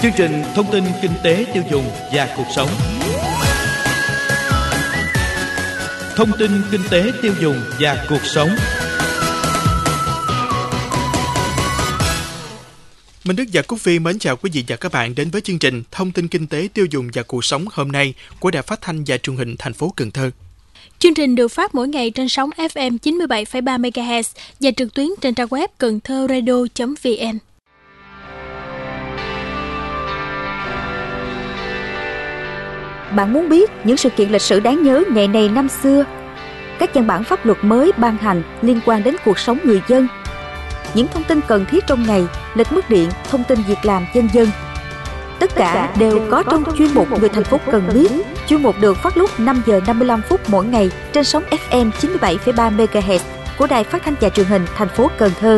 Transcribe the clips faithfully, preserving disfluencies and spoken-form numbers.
Chương trình thông tin kinh tế tiêu dùng và cuộc sống. Thông tin kinh tế tiêu dùng và cuộc sống. Minh Đức và Cúc Phi mến chào quý vị và các bạn đến với chương trình Thông tin kinh tế tiêu dùng và cuộc sống hôm nay của Đài Phát thanh và Truyền hình thành phố Cần Thơ. Chương trình được phát mỗi ngày trên sóng ép em chín mươi bảy phẩy ba mê ga héc và trực tuyến trên trang web cần thơ radio chấm vn. Bạn muốn biết những sự kiện lịch sử đáng nhớ ngày này năm xưa, các văn bản pháp luật mới ban hành liên quan đến cuộc sống người dân, những thông tin cần thiết trong ngày, lịch mức điện, thông tin việc làm vân vân. Tất cả đều có trong chuyên mục Người thành phố cần biết. Chuyên mục được phát lúc năm giờ năm mươi lăm phút mỗi ngày trên sóng ép em chín mươi bảy phẩy ba mê ga héc của Đài Phát thanh và Truyền hình thành phố Cần Thơ.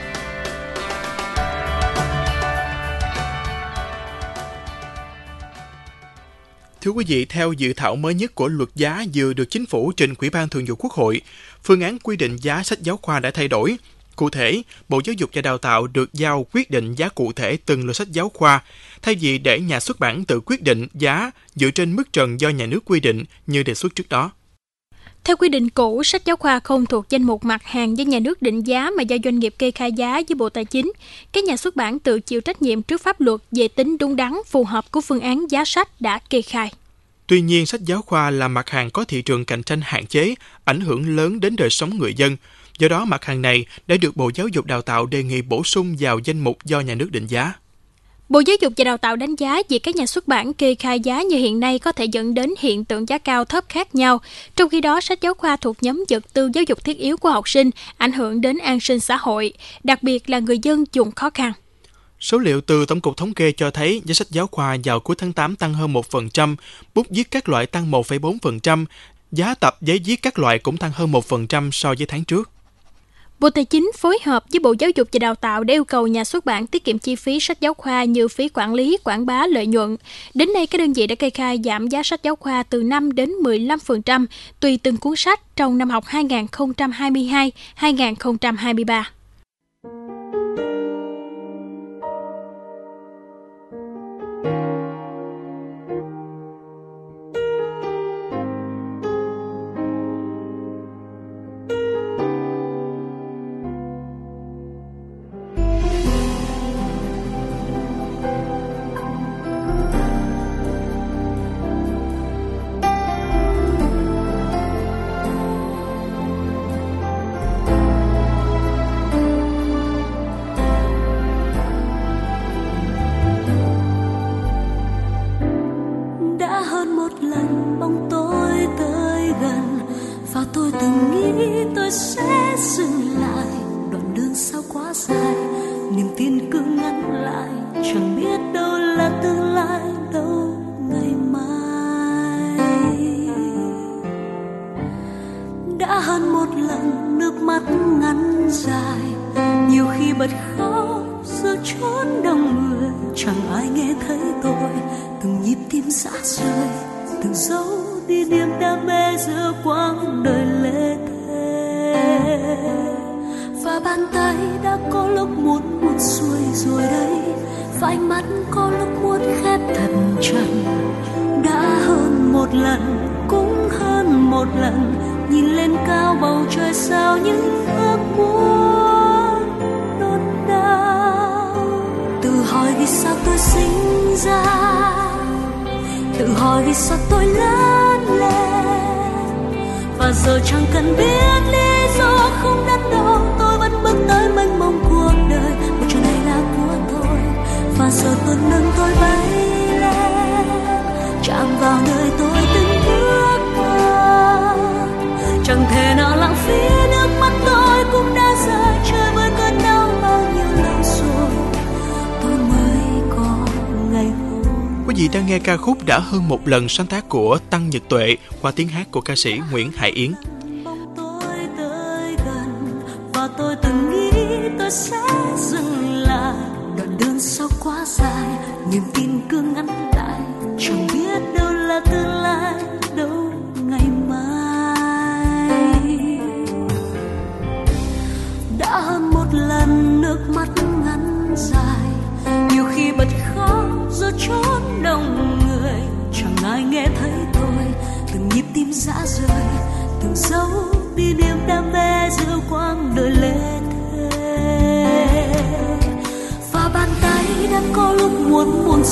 Thưa quý vị, theo dự thảo mới nhất của luật giá vừa được Chính phủ trình Ủy ban Thường vụ Quốc hội, phương án quy định giá sách giáo khoa đã thay đổi. Cụ thể, Bộ Giáo dục và Đào tạo được giao quyết định giá cụ thể từng loại sách giáo khoa, thay vì để nhà xuất bản tự quyết định giá dựa trên mức trần do nhà nước quy định như đề xuất trước đó. Theo quy định cũ, sách giáo khoa không thuộc danh mục mặt hàng do nhà nước định giá mà do doanh nghiệp kê khai giá với Bộ Tài chính. Các nhà xuất bản tự chịu trách nhiệm trước pháp luật về tính đúng đắn, phù hợp của phương án giá sách đã kê khai. Tuy nhiên, sách giáo khoa là mặt hàng có thị trường cạnh tranh hạn chế, ảnh hưởng lớn đến đời sống người dân. Do đó, mặt hàng này đã được Bộ Giáo dục Đào tạo đề nghị bổ sung vào danh mục do nhà nước định giá. Bộ Giáo dục và Đào tạo đánh giá việc các nhà xuất bản kê khai giá như hiện nay có thể dẫn đến hiện tượng giá cao thấp khác nhau. Trong khi đó, sách giáo khoa thuộc nhóm vật tư giáo dục thiết yếu của học sinh, ảnh hưởng đến an sinh xã hội, đặc biệt là người dân vùng khó khăn. Số liệu từ Tổng cục Thống kê cho thấy giá sách giáo khoa vào cuối tháng tám tăng hơn một phần trăm, bút viết các loại tăng một phẩy bốn phần trăm, giá tập giấy viết các loại cũng tăng hơn một phần trăm so với tháng trước. Bộ Tài chính phối hợp với Bộ Giáo dục và Đào tạo để yêu cầu nhà xuất bản tiết kiệm chi phí sách giáo khoa như phí quản lý, quảng bá, lợi nhuận. Đến nay, các đơn vị đã kê khai giảm giá sách giáo khoa từ năm đến mười lăm phần trăm tùy từng cuốn sách trong năm học hai nghìn không trăm hai mươi hai hai nghìn không trăm hai mươi ba. Quý vị đang nghe ca khúc Đã hơn một lần sáng tác của Tăng Nhật Tuệ qua tiếng hát của ca sĩ Nguyễn Hải Yến. Tôi từng nghĩ tôi sẽ dừng lại, đoạn đường sau quá dài, niềm tin cứ ngắn lại, chẳng biết đâu là tương lai, đâu ngày mai. Đã hơn một lần nước mắt ngắn dài, nhiều khi bật khóc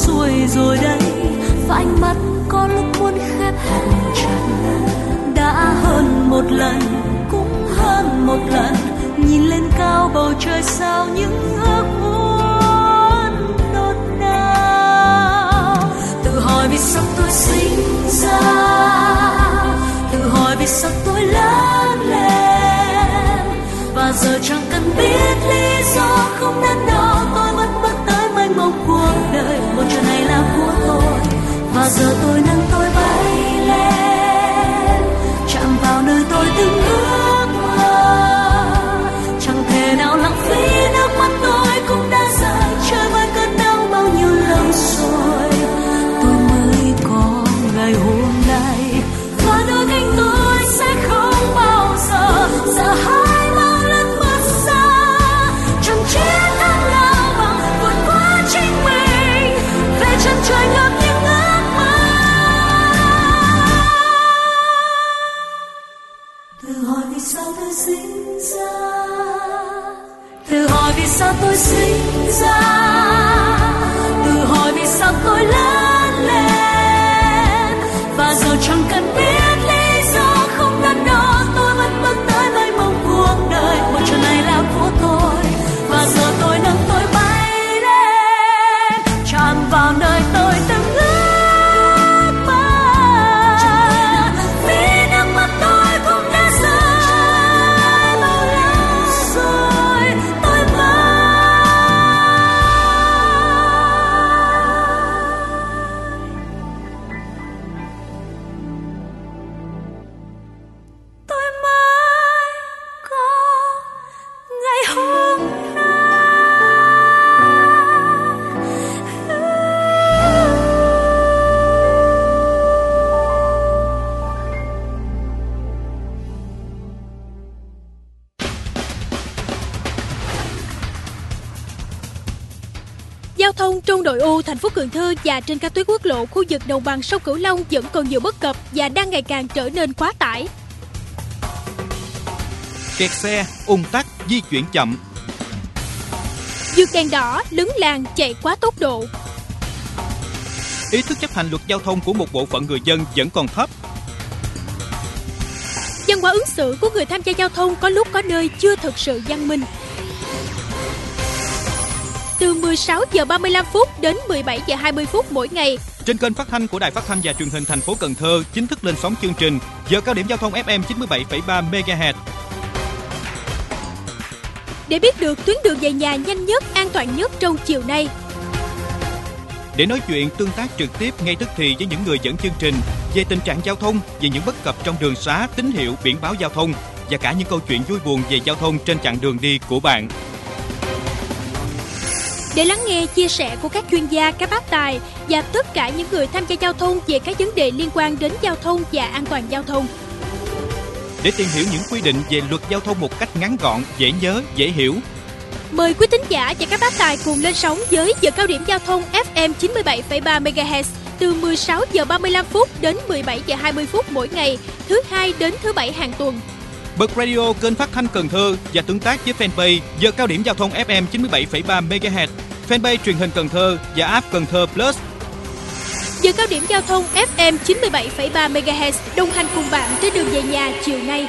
xuôi rồi đây, và ánh mắt có lúc muốn khép hẹn chặt. Đã hơn một lần, cũng hơn một lần, nhìn lên cao bầu trời sao những ước muốn đốt nào. Tự hỏi vì sao tôi sinh ra, tự hỏi vì sao tôi lớn lên, và giờ chẳng cần biết lý do không nên đâu, tôi vẫn bước tới mênh mông cuộc đời. Một trời này là của tôi, và giờ tôi nâng tôi bay lên, chạm vào nơi tôi từng ước mơ. Chẳng thể nào lãng phí nước mắt tôi cũng đã rơi, trời với cơn đau bao nhiêu lần rồi, tôi mới có ngày hôm nay. Và đôi cánh tôi sẽ không bao giờ sợ hãi bao lần mất xa, chẳng chiến thắng nào bằng vượt qua chính mình, về chân trời ngập những ước mơ. Tự hỏi vì sao tôi sinh ra, tự hỏi vì sao tôi sinh ra, tự hỏi vì sao tôi lớn lên, và giờ chẳng cần biết lý do không đắn đo, tôi vẫn bước tới mênh mông cuộc đời. Một trời này là của tôi, và giờ tôi nâng tôi bay lên, chạm vào nơi tôi từng ước mơ. Vì nước mắt tôi cũng đã rơi bao lâu rồi, tôi mơ. Tôi mới có ngày hôm nay. Giao thông trong nội ô thành phố Cần Thơ và trên các tuyến quốc lộ khu vực đồng bằng sông Cửu Long vẫn còn nhiều bất cập và đang ngày càng trở nên quá tải. Kẹt xe, ùn tắc, di chuyển chậm. Vượt đèn đỏ, lấn làn, chạy quá tốc độ. Ý thức chấp hành luật giao thông của một bộ phận người dân vẫn còn thấp. Văn hóa ứng xử của người tham gia giao thông có lúc có nơi chưa thực sự văn minh. Từ mười sáu giờ ba mươi lăm phút đến mười bảy giờ hai mươi phút mỗi ngày, Trên kênh phát thanh của Đài Phát thanh và Truyền hình thành phố Cần Thơ chính thức lên sóng chương trình Giờ cao điểm giao thông ép em chín mươi bảy phẩy ba mê ga héc. để biết được tuyến đường về nhà nhanh nhất, an toàn nhất trong chiều nay. Để nói chuyện tương tác trực tiếp ngay tức thì với những người dẫn chương trình về tình trạng giao thông, về những bất cập trong đường xá, tín hiệu, biển báo giao thông và cả những câu chuyện vui buồn về giao thông trên chặng đường đi của bạn. Để lắng nghe chia sẻ của các chuyên gia, các bác tài và tất cả những người tham gia giao thông về các vấn đề liên quan đến giao thông và an toàn giao thông. Để tìm hiểu những quy định về luật giao thông một cách ngắn gọn, dễ nhớ, dễ hiểu. Mời quý thính giả và các bác tài cùng lên sóng với giờ cao điểm giao thông ép em chín mươi bảy phẩy ba mê ga héc từ mười sáu giờ ba mươi lăm phút đến mười bảy giờ hai mươi phút mỗi ngày, thứ hai đến thứ bảy hàng tuần. Bật radio kênh phát thanh Cần Thơ và tương tác với fanpage Giờ cao điểm giao thông ép em chín mươi bảy phẩy ba mê ga héc, fanpage truyền hình Cần Thơ và app Cần Thơ Plus. Giờ cao điểm giao thông ép em chín mươi bảy phẩy ba mê ga héc đồng hành cùng bạn trên đường về nhà chiều nay.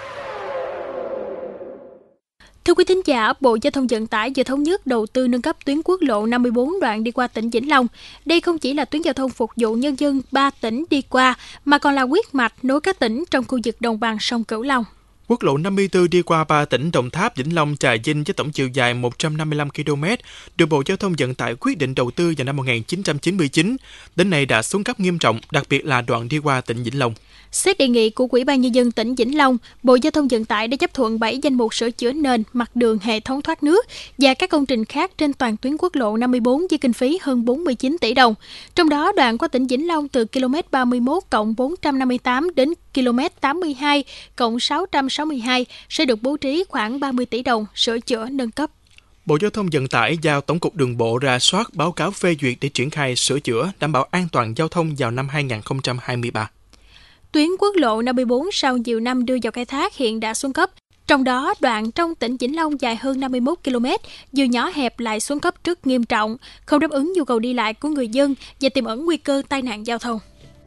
Thưa quý thính giả, Bộ Giao thông Vận tải vừa thống nhất đầu tư nâng cấp tuyến quốc lộ năm mươi bốn đoạn đi qua tỉnh Vĩnh Long. Đây không chỉ là tuyến giao thông phục vụ nhân dân ba tỉnh đi qua, mà còn là huyết mạch nối các tỉnh trong khu vực đồng bằng sông Cửu Long. Quốc lộ năm mươi tư đi qua ba tỉnh Đồng Tháp, Vĩnh Long, Trà Vinh với tổng chiều dài một trăm năm mươi lăm ki lô mét, được Bộ Giao thông Vận tải quyết định đầu tư vào năm một nghìn chín trăm chín mươi chín. Đến nay đã xuống cấp nghiêm trọng, đặc biệt là đoạn đi qua tỉnh Vĩnh Long. Xét đề nghị của Ủy ban Nhân dân tỉnh Vĩnh Long, Bộ Giao thông Vận tải đã chấp thuận bảy danh mục sửa chữa nền, mặt đường, hệ thống thoát nước và các công trình khác trên toàn tuyến quốc lộ năm mươi bốn với kinh phí hơn bốn mươi chín tỷ đồng. Trong đó, đoạn qua tỉnh Vĩnh Long từ ki lô mét ba mươi mốt cộng bốn trăm năm mươi tám đến ki lô mét tám mươi hai cộng sáu trăm sáu mươi hai sẽ được bố trí khoảng ba mươi tỷ đồng sửa chữa nâng cấp. Bộ Giao thông Vận tải giao Tổng cục Đường bộ rà soát báo cáo phê duyệt để triển khai sửa chữa đảm bảo an toàn giao thông vào năm hai nghìn không trăm hai mươi ba. Tuyến quốc lộ năm mươi bốn sau nhiều năm đưa vào khai thác hiện đã xuống cấp. Trong đó, đoạn trong tỉnh Vĩnh Long dài hơn năm mươi mốt ki lô mét, vừa nhỏ hẹp lại xuống cấp rất nghiêm trọng, không đáp ứng nhu cầu đi lại của người dân và tiềm ẩn nguy cơ tai nạn giao thông.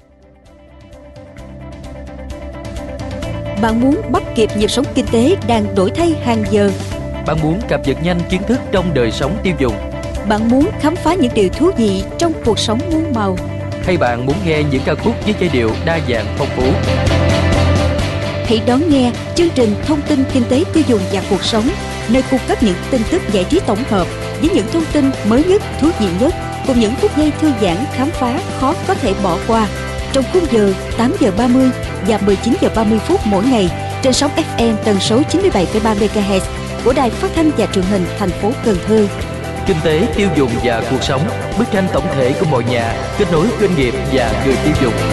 Bạn muốn bắt kịp nhịp sống kinh tế đang đổi thay hàng giờ. Bạn muốn cập nhật nhanh kiến thức trong đời sống tiêu dùng. Bạn muốn khám phá những điều thú vị trong cuộc sống muôn màu. Hay bạn muốn nghe những ca khúc với giai điệu đa dạng phong phú. Hãy đón nghe chương trình Thông tin Kinh tế Tiêu dùng và Cuộc sống, nơi cung cấp những tin tức giải trí tổng hợp với những thông tin mới nhất, thú vị nhất, cùng những phút giây thư giãn khám phá khó có thể bỏ qua. Trong khung giờ tám giờ ba mươi và mười chín giờ ba mươi phút mỗi ngày trên sóng ép em tần số chín mươi bảy phẩy ba mê ga héc của Đài Phát thanh và Truyền hình thành phố Cần Thơ. Kinh tế, tiêu dùng và cuộc sống, bức tranh tổng thể của mọi nhà, kết nối doanh nghiệp và người tiêu dùng.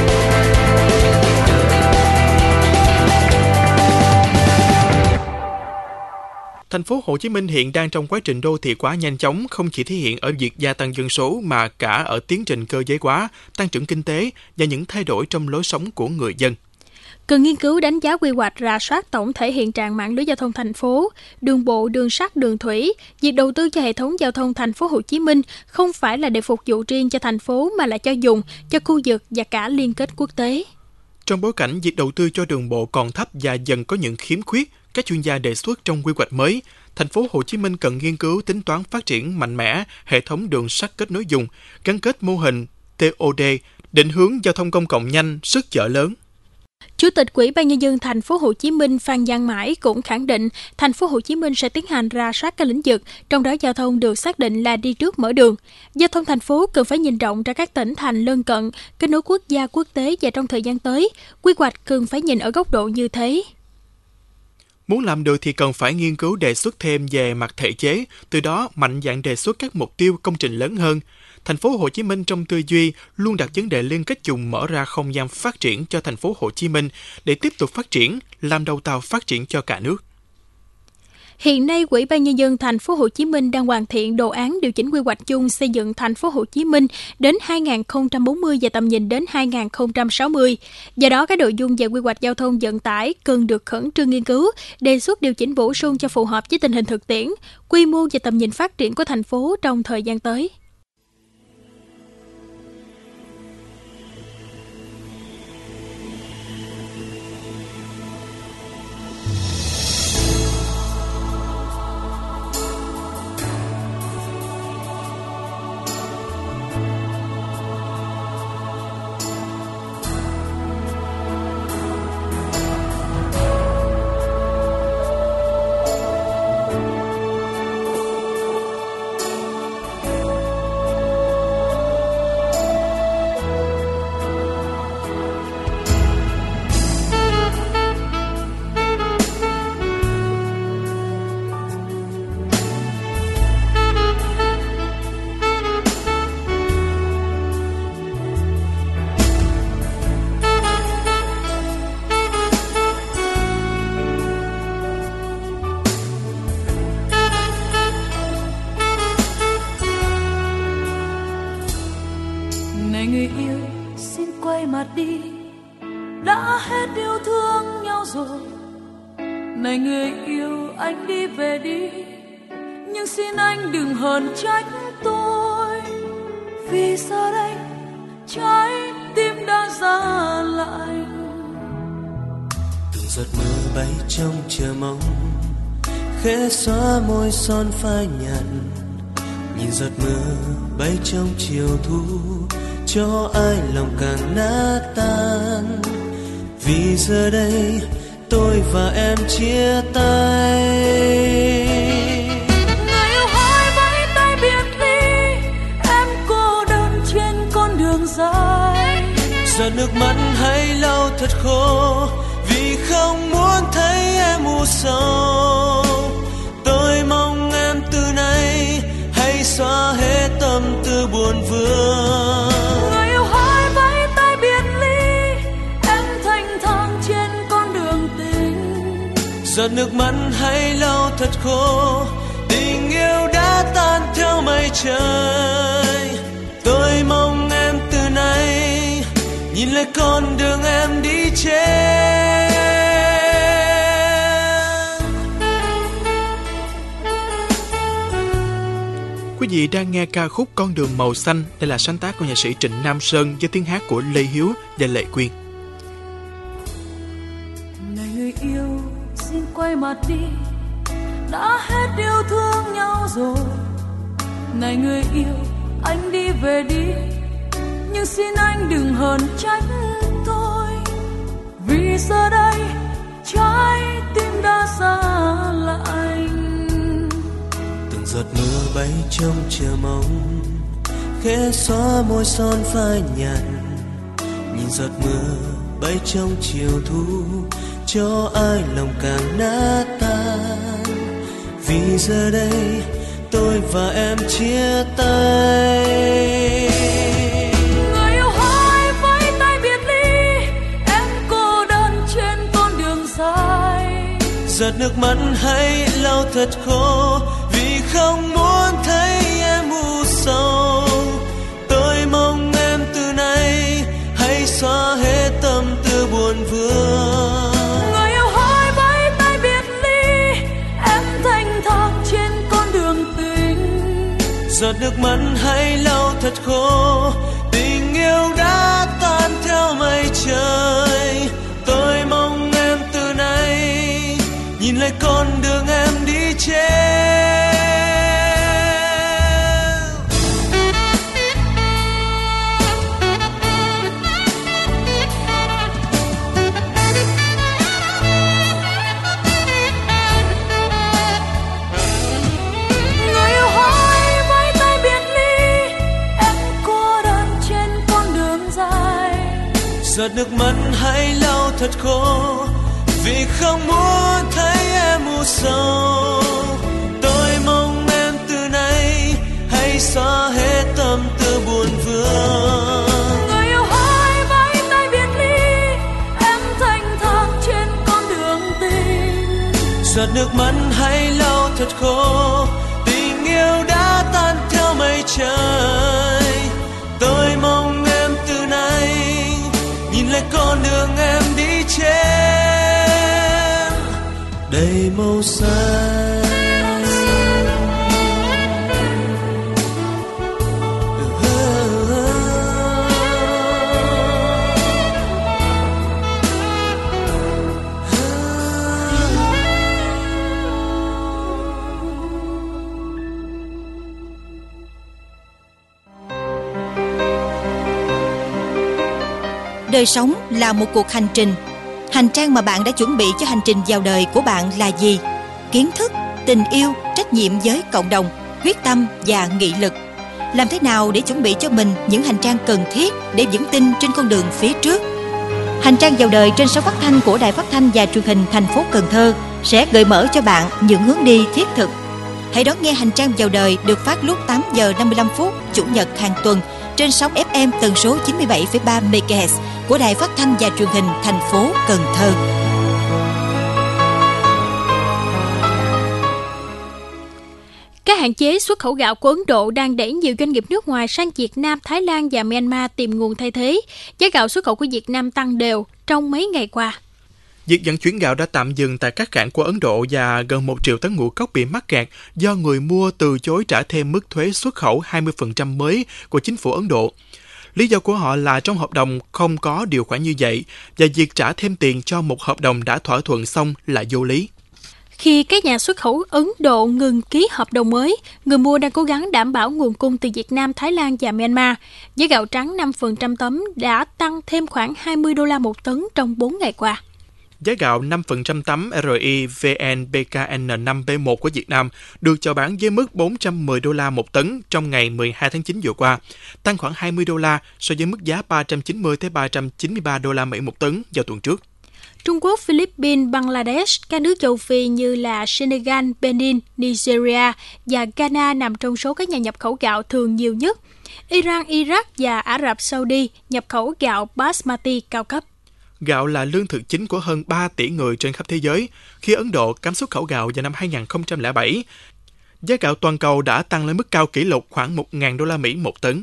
Thành phố Hồ Chí Minh hiện đang trong quá trình đô thị hóa nhanh chóng, không chỉ thể hiện ở việc gia tăng dân số mà cả ở tiến trình cơ giới hóa, tăng trưởng kinh tế và những thay đổi trong lối sống của người dân. Cần nghiên cứu đánh giá quy hoạch, rà soát tổng thể hiện trạng mạng lưới giao thông thành phố, đường bộ, đường sắt, đường thủy. Việc đầu tư cho hệ thống giao thông thành phố Hồ Chí Minh không phải là để phục vụ riêng cho thành phố mà là cho dùng, cho khu vực và cả liên kết quốc tế. Trong bối cảnh việc đầu tư cho đường bộ còn thấp và dần có những khiếm khuyết, các chuyên gia đề xuất trong quy hoạch mới, thành phố Hồ Chí Minh cần nghiên cứu tính toán phát triển mạnh mẽ hệ thống đường sắt kết nối dùng, gắn kết mô hình tê ô đê, định hướng giao thông công cộng nhanh, sức chở lớn. Chủ tịch Ủy ban Nhân dân thành phố Hồ Chí Minh Phan Văn Mãi cũng khẳng định thành phố Hồ Chí Minh sẽ tiến hành rà soát các lĩnh vực, trong đó giao thông được xác định là đi trước mở đường. Giao thông thành phố cần phải nhìn rộng ra các tỉnh thành lân cận, kết nối quốc gia quốc tế và trong thời gian tới, quy hoạch cần phải nhìn ở góc độ như thế. Muốn làm được thì cần phải nghiên cứu đề xuất thêm về mặt thể chế, từ đó mạnh dạn đề xuất các mục tiêu công trình lớn hơn. Thành phố Hồ Chí Minh trong tư duy luôn đặt vấn đề liên kết vùng mở ra không gian phát triển cho thành phố Hồ Chí Minh để tiếp tục phát triển, làm đầu tàu phát triển cho cả nước. Hiện nay, Ủy ban Nhân dân thành phố Hồ Chí Minh đang hoàn thiện đồ án điều chỉnh quy hoạch chung xây dựng thành phố Hồ Chí Minh đến hai không bốn mươi và tầm nhìn đến hai không sáu mươi. Do đó, các nội dung về quy hoạch giao thông vận tải cần được khẩn trương nghiên cứu, đề xuất điều chỉnh bổ sung cho phù hợp với tình hình thực tiễn, quy mô và tầm nhìn phát triển của thành phố trong thời gian tới. Này người yêu, xin quay mặt đi, đã hết yêu thương nhau rồi. Này người yêu, anh đi về đi, nhưng xin anh đừng hờn trách tôi, vì giờ đây trái tim đã ra lại. Từng giọt mưa bay trong chờ mong, khẽ xóa môi son phai nhạt. Nhìn giọt mưa bay trong chiều thu, cho ai lòng càng nát tan. Vì giờ đây tôi và em chia tay. Người yêu hỡi vẫy tay biệt ly, em cô đơn trên con đường dài. Giọt nước mắt hãy lau thật khô, vì không muốn thấy em u sầu. Tôi mong em từ nay hãy xóa hết tâm tư buồn vương. Người yêu hỡi vẫy tay biệt ly, em thanh thang trên con đường tình. Giọt nước mắt hãy lau thật khô, tình yêu đã tan theo mây trời. Tôi mong em từ nay nhìn lại con đường em đi trên. Quý vị đang nghe ca khúc Con đường màu xanh. Đây là sáng tác của nhạc sĩ Trịnh Nam Sơn với tiếng hát của Lê Hiếu và Lệ Quyên. Này người yêu, xin quay mặt đi, đã hết yêu thương nhau rồi. Này người yêu, anh đi về đi, nhưng xin anh đừng hờn trách tôi, vì giờ đây trái tim đã xa lạnh. Từng giọt mưa bay trong chờ mong, khẽ xóa môi son phai nhạt. Nhìn giọt mưa bay trong chiều thu, cho ai lòng càng nát tan. Vì giờ đây tôi và em chia tay. Người yêu hỡi với tay biệt ly, em cô đơn trên con đường dài. Giọt nước mắt hãy lau thật khô, vì không muốn thấy em u sầu. Tôi mong em từ nay hãy xóa hết tâm tư buồn vương. Người yêu hỡi với tay biệt ly, em thanh thang trên con đường tình. Giọt nước mắt hãy lau thật khô, tình yêu đã tan theo mây trời. Tôi mong em từ nay nhìn lại con đường em đi trên. Giọt nước mắt hãy lau thật khô, vì không muốn thấy em u sầu. Tôi mong em từ nay hãy xóa hết tâm tư buồn vương. Người yêu hỡi với tay biệt ly, em thanh thang trên con đường tình. Giọt nước mắt hãy lau thật khô, tình yêu đã tan theo mây trời. Tôi mong em từ nay nhìn lại con đường em đi trên đầy màu xanh. Đời sống là một cuộc hành trình. Hành trang mà bạn đã chuẩn bị cho hành trình vào đời của bạn là gì? Kiến thức, tình yêu, trách nhiệm với cộng đồng, quyết tâm và nghị lực. Làm thế nào để chuẩn bị cho mình những hành trang cần thiết để vững tin trên con đường phía trước? Hành trang vào đời trên sóng phát thanh của Đài Phát thanh và Truyền hình thành phố Cần Thơ sẽ gợi mở cho bạn những hướng đi thiết thực. Hãy đón nghe hành trang vào đời được phát lúc tám giờ năm mươi lăm phút Chủ nhật hàng tuần trên sóng ép em tần số chín mươi bảy phẩy ba mê ga héc của Đài Phát thanh và Truyền hình thành phố Cần Thơ. Các hạn chế xuất khẩu gạo của Ấn Độ đang đẩy nhiều doanh nghiệp nước ngoài sang Việt Nam, Thái Lan và Myanmar tìm nguồn thay thế. Giá gạo xuất khẩu của Việt Nam tăng đều trong mấy ngày qua. Việc vận chuyển gạo đã tạm dừng tại các cảng của Ấn Độ và gần một triệu tấn ngũ cốc bị mắc kẹt do người mua từ chối trả thêm mức thuế xuất khẩu hai mươi phần trăm mới của chính phủ Ấn Độ. Lý do của họ là trong hợp đồng không có điều khoản như vậy và việc trả thêm tiền cho một hợp đồng đã thỏa thuận xong là vô lý. Khi các nhà xuất khẩu Ấn Độ ngừng ký hợp đồng mới, người mua đang cố gắng đảm bảo nguồn cung từ Việt Nam, Thái Lan và Myanmar. Giá gạo trắng năm phần trăm tấm đã tăng thêm khoảng hai mươi đô la một tấn trong bốn ngày qua. Giá gạo năm phần trăm tấm rờ i vê en bê ca en năm B một của Việt Nam được chào bán với mức bốn trăm mười đô la một tấn trong ngày mười hai tháng chín vừa qua, tăng khoảng hai mươi đô la so với mức giá ba trăm chín mươi đến ba trăm chín mươi ba đô la Mỹ một tấn vào tuần trước. Trung Quốc, Philippines, Bangladesh, các nước châu Phi như là Senegal, Benin, Nigeria và Ghana nằm trong số các nhà nhập khẩu gạo thường nhiều nhất. Iran, Iraq và Ả Rập Saudi nhập khẩu gạo Basmati cao cấp. Gạo là lương thực chính của hơn ba tỷ người trên khắp thế giới. Khi Ấn Độ cấm xuất khẩu gạo vào năm hai không không bảy, giá gạo toàn cầu đã tăng lên mức cao kỷ lục khoảng một nghìn đô la Mỹ một tấn.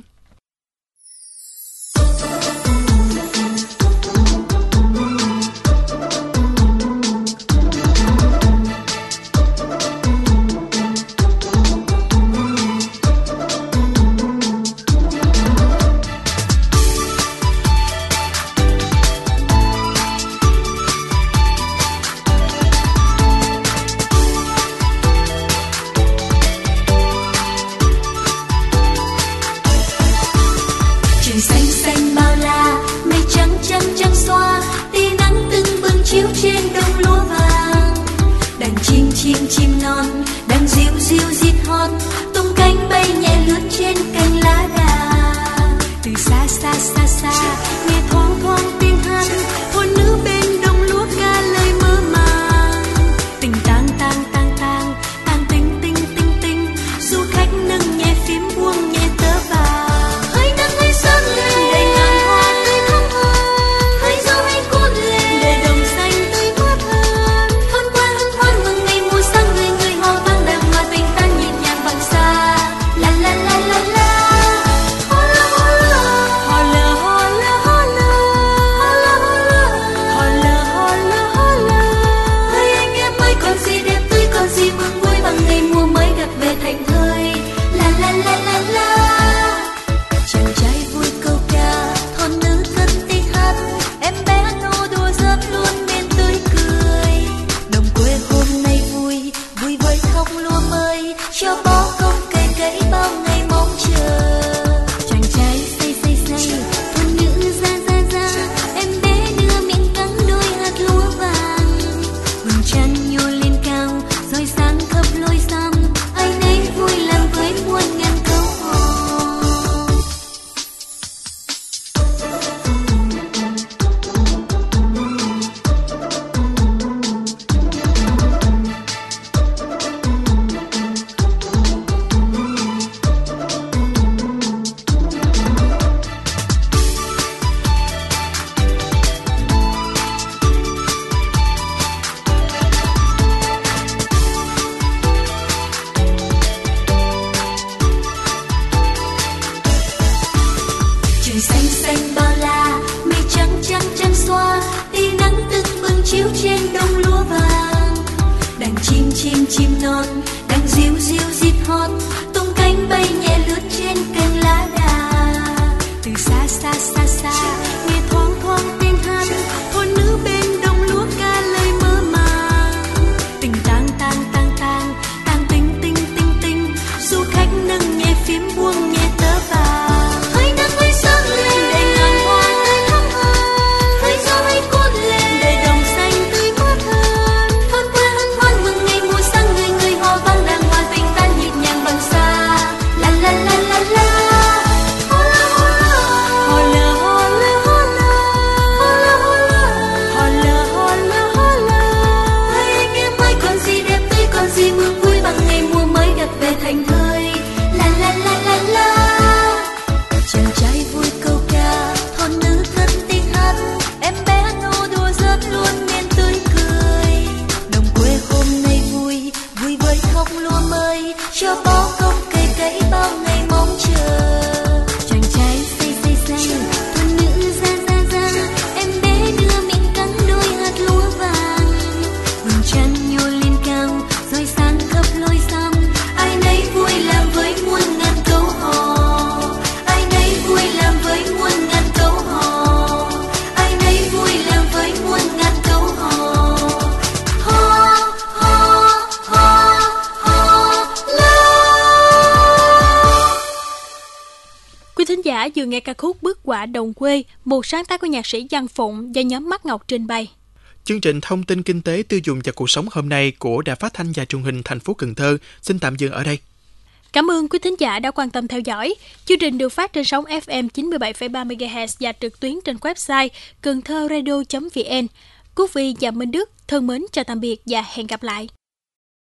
phím buông nhẹ tớ vào. Hãy nắng hãy sáng lên để ngàn hoa tươi thắm hơn, hãy gió hãy cuốn lên để đồng xanh tươi mát hơn. Thôn qua hân hoan mừng ngày mùa sang, người người hò vang đàn hòa tình tan nhịp nhàng bằng xa. La la la la la. Hò la hò la, hò lờ hò lờ hò lờ, hò la hò la, hò lờ hò lờ hò lờ. Hỡi anh em ơi, còn gì đẹp tươi, còn gì mừng vui bằng ngày mùa mới gặp về thành thơi. La la la la la. Chàng trai vui câu ca, thôn nữ thân tình hát, em bé nô đùa giỡn luôn nên tươi cười. Đồng quê hôm nay vui, vui với thóc lúa mới, cho bó công cây cấy bao ngày mong chờ. Chàng trai say say say, thôn nữ ra ra ra, em bé đưa miệng cắn đôi hạt lúa vàng. Vầng trăng nhô lên cao, rồi sáng khắp lối xóm, ai nấy vui làm với muôn ngàn câu hò. Trời xanh xanh bao la, mây trắng trắng trắng xóa, tia nắng tưng bừng chiếu trên đồng lúa vàng. Đàn chim chim chim non đang ríu ríu rít hót, tung cánh bay nhẹ lướt trên cành lá đà. Từ xa xa xa xa nghe thoáng thoáng tiếng hát, thôn nữ bên đồng lúa ca lời mơ màng. Tình tang tang tang tang tang tinh tinh tinh tinh, du khách nâng nhẹ phím buông nhẹ tớ vào. Hãy nắng hãy sáng lên để ngàn hoa tươi thắm hơn, hãy gió hãy cuốn lên để đồng xanh tươi mát hơn. Thôn quê hân hoan mừng ngày mùa sang, người người hò vang đàn hòa tình tan nhịp nhàng bằng xa. La la la la la. Hò la hò la, hò lờ hò lờ hò lờ, hò la hò la, hò lờ hò lờ hò lờ. Hỡi anh em ơi, còn gì đẹp tươi, còn gì mừng vui bằng ngày mùa mới gặp về thành thơi. La la la la la. Chàng trai vui câu ca, thôn nữ thân tình hát, em bé nô đùa giỡn luôn nên tươi cười. Đồng quê hôm nay vui, vui với thóc lúa mới, cho bó công cây cấy bao ngày mong chờ. Chàng trai say say say, thôn nữ ra ra ra, em bé đưa miệng cắn đôi hạt lúa vàng. Vầng trăng nhô lên cao, rồi sáng khắp lối xóm, ai nấy vui làm với muôn ngàn câu hò. Ai nấy vui làm với muôn ngàn câu hò. Ai nấy vui làm với muôn ngàn câu hò. Hò hò hò hò la. Quý thính giả vừa nghe ca khúc Bước Quạ Đồng Quê, một sáng tác của nhạc sĩ Văn Phụng do nhóm Mắt Ngọc trình bày. Chương trình thông tin kinh tế, tiêu dùng và cuộc sống hôm nay của Đài Phát thanh và Truyền hình thành phố Cần Thơ xin tạm dừng ở đây. Cảm ơn quý thính giả đã quan tâm theo dõi. Chương trình được phát trên sóng ép em chín mươi bảy phẩy ba mê ga héc và trực tuyến trên website cần thơ radio chấm vn. Cúc Vi và Minh Đức thân mến chào tạm biệt và hẹn gặp lại.